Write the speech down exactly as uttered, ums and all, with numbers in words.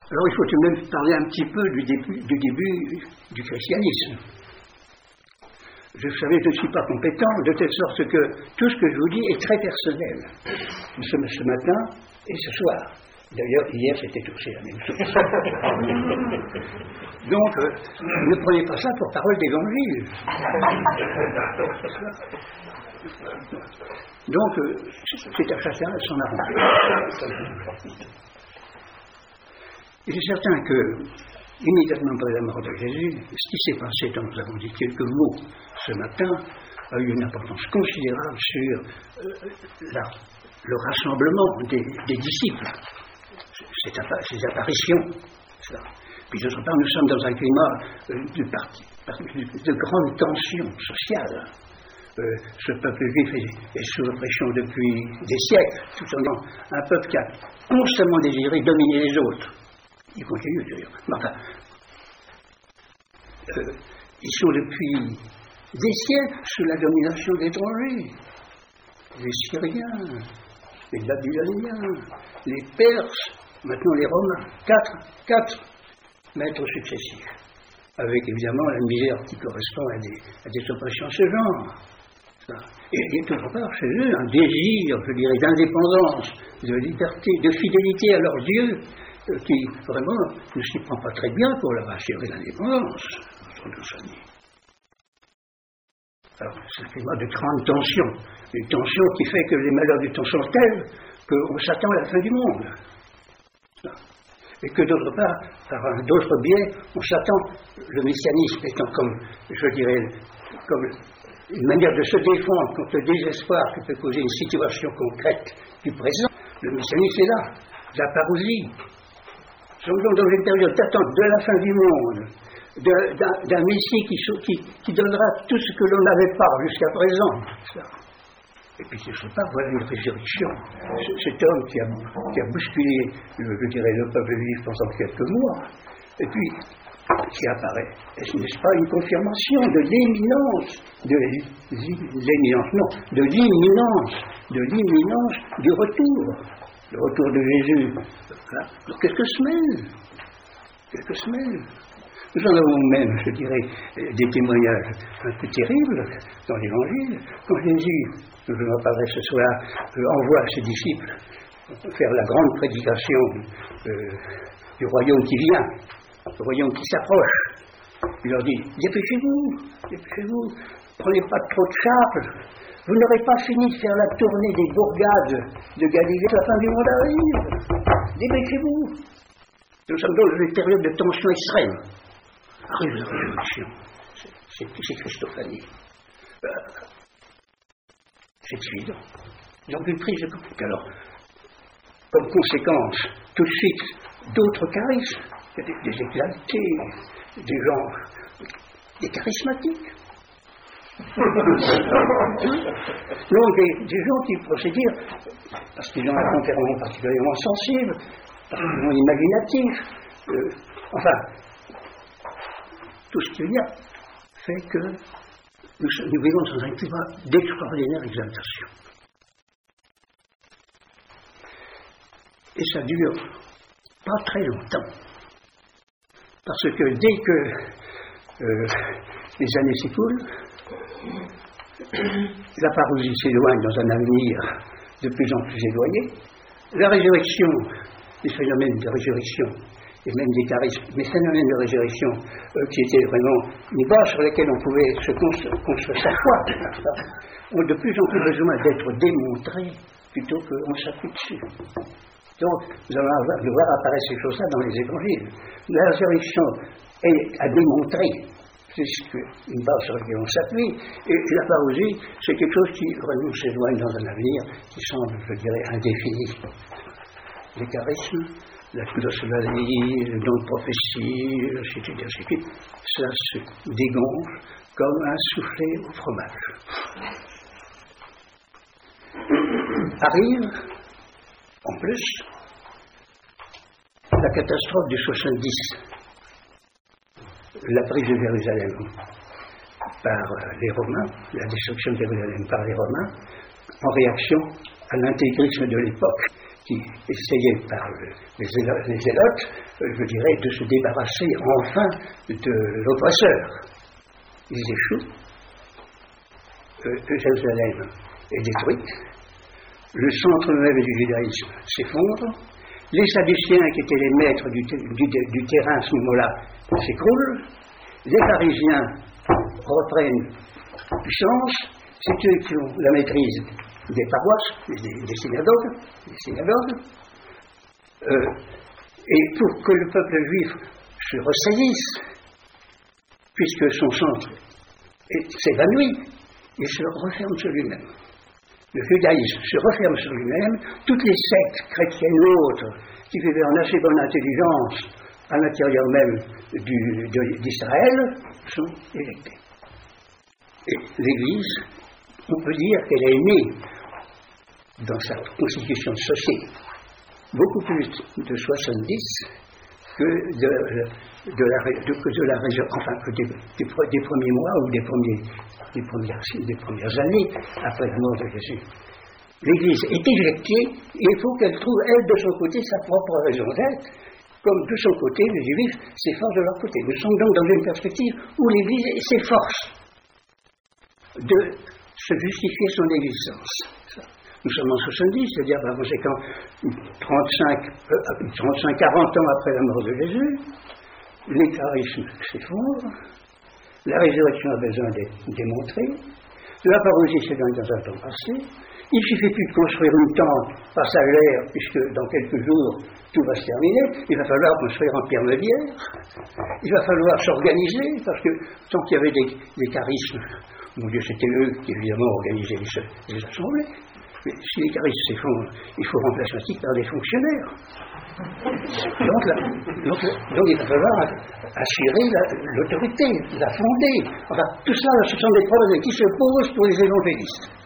Alors il faut tout de même parler un petit peu du début du, début du christianisme. Je savais que je ne suis pas compétent, de telle sorte que tout ce que je vous dis est très personnel. Nous sommes ce matin et ce soir. D'ailleurs, hier, c'était aussi la même chose. Donc, euh, ne prenez pas ça pour parole d'évangile. Donc, euh, c'est à chacun son arrangement. Il est certain que, immédiatement après la mort de Jésus, ce qui s'est passé, dont nous avons dit quelques mots ce matin, a eu une importance considérable sur euh, la, le rassemblement des, des disciples, ces, ces apparitions. Ça. Puis d'autre part, nous sommes dans un climat euh, de, parti, de, de grande tension sociale. Euh, ce peuple juif est, est sous l'oppression depuis des siècles, tout en étant un peuple qui a constamment désiré dominer les autres. Il continue d'ailleurs. Mais enfin, euh, ils sont depuis des siècles sous la domination d'étrangers. Les Syriens, les Babyloniens, les Perses, maintenant les Romains. Quatre, quatre maîtres successifs. Avec évidemment la misère qui correspond à des, à des oppressions de ce genre. Ça. Et il y a toujours part chez eux un désir, je dirais, d'indépendance, de liberté, de fidélité à leur Dieu, qui vraiment ne s'y prend pas très bien pour leur assurer l'indépendance, entre nos familles. Alors, c'est un climat de grande tension, une tension qui fait que les malheurs du temps sont tels qu'on s'attend à la fin du monde. Et que d'autre part, par un d'autre biais, on s'attend, le messianisme étant comme, je dirais, comme une manière de se défendre contre le désespoir que peut causer une situation concrète du présent, le messianisme est là, la parousie. Nous sommes donc dans une période d'attente de la fin du monde, de, d'un, d'un Messie qui, qui, qui donnera tout ce que l'on n'avait pas jusqu'à présent. Ça. Et puis, ce n'est pas voilà une résurrection. C- cet homme qui a, qui a bousculé, le, je dirais, le peuple juif pendant quelques mois, et puis qui apparaît. Est-ce n'est-ce pas une confirmation de l'éminence, de l'éminence, non, de l'imminence, de l'imminence du retour, le retour de Jésus. Voilà. Pour quelques semaines, quelques semaines. Nous en avons même, je dirais, des témoignages un peu terribles dans l'Évangile. Quand Jésus, je m'en parlerai ce soir, envoie ses disciples faire la grande prédication euh, du royaume qui vient, le royaume qui s'approche. Il leur dit, dépêchez-vous, dépêchez-vous, prenez pas trop de charge. Vous n'aurez pas fini de faire la tournée des bourgades de Galilée, la fin du monde arrive. Dépêchez-vous. Nous sommes dans une période de tension extrême. Arrive la révolution. C'est, c'est, c'est Christophanie. Euh, c'est évident. Donc une prise de contact. Alors, comme conséquence, tout de suite, d'autres charismes, des, des exaltés, des gens, des charismatiques. Donc des, des gens qui, pour se dire, parce qu'ils ont un tempérament particulièrement sensible, particulièrement imaginatif, euh, enfin, tout ce qu'il y a fait que nous, nous vivons dans un climat d'extraordinaire exaltation. Et ça dure pas très longtemps. Parce que dès que euh, les années s'écoulent, la parousie s'éloigne dans un avenir de plus en plus éloigné. La résurrection, les phénomènes de résurrection, et même des charismes, les phénomènes de résurrection euh, qui étaient vraiment une base sur lesquelles on pouvait se construire, construire sa foi, ont de plus en plus besoin d'être démontrés plutôt qu'on s'appuie dessus. Donc, nous allons devoir apparaître ces choses-là dans les évangiles. La résurrection est à démontrer. C'est ce que, une base sur laquelle on s'appuie, et la parousie, c'est quelque chose qui vraiment s'éloigne dans un avenir qui semble, je dirais, indéfini. Les charismes, la glossolalie, le don de prophétie, ainsi de suite, ainsi de suite, ça se dégonfle comme un soufflé au fromage. Arrive, en plus, la catastrophe du soixante-dix. La prise de Jérusalem par les Romains, la destruction de Jérusalem par les Romains, en réaction à l'intégrisme de l'époque, qui essayaient par les zélotes, je dirais, de se débarrasser enfin de l'oppresseur. Ils échouent. Euh, Jérusalem est détruite. Le centre même du judaïsme s'effondre. Les Sadducéens, qui étaient les maîtres du, du, du terrain à ce moment-là, s'écroulent. Les pharisiens reprennent puissance. C'est eux qui ont la maîtrise des paroisses, des, des synagogues. Des synagogues. Euh, et pour que le peuple juif se ressaisisse, puisque son centre s'évanouit, il se referme sur lui-même. Le judaïsme se referme sur lui-même. Toutes les sectes chrétiennes ou autres qui vivaient en assez bonne intelligence à l'intérieur même du, de, d'Israël sont électées. Et l'Église, on peut dire qu'elle est née dans sa constitution de société beaucoup plus de soixante-dix que de, de, la, de, que de la région, enfin que des, des, des premiers mois ou des, premiers, des, premières, des premières années après la mort de Jésus. L'Église est éjectée et il faut qu'elle trouve, elle, de son côté, sa propre raison d'être, comme de son côté, les Juifs s'efforcent de leur côté. Nous sommes donc dans une perspective où l'Église s'efforce de se justifier son existence. Nous sommes en soixante-dix, c'est-à-dire par conséquent trente-cinq à quarante ans après la mort de Jésus, l'éclarisme s'effondre, la résurrection a besoin d'être démontrée, la parousie s'est donnée dans un temps passé, il ne suffit plus de construire une tente face à l'air, puisque dans quelques jours tout va se terminer, il va falloir construire en pierre meulière, il va falloir s'organiser, parce que tant qu'il y avait des, des charismes, mon Dieu, c'était eux qui évidemment organisaient les, les assemblées. Mais si les charismes s'effondrent, il faut remplacer aussi par des fonctionnaires. Donc, là, donc, donc il va falloir assurer la, l'autorité, la fonder. Enfin, tout ça, ce sont des problèmes qui se posent pour les évangélistes.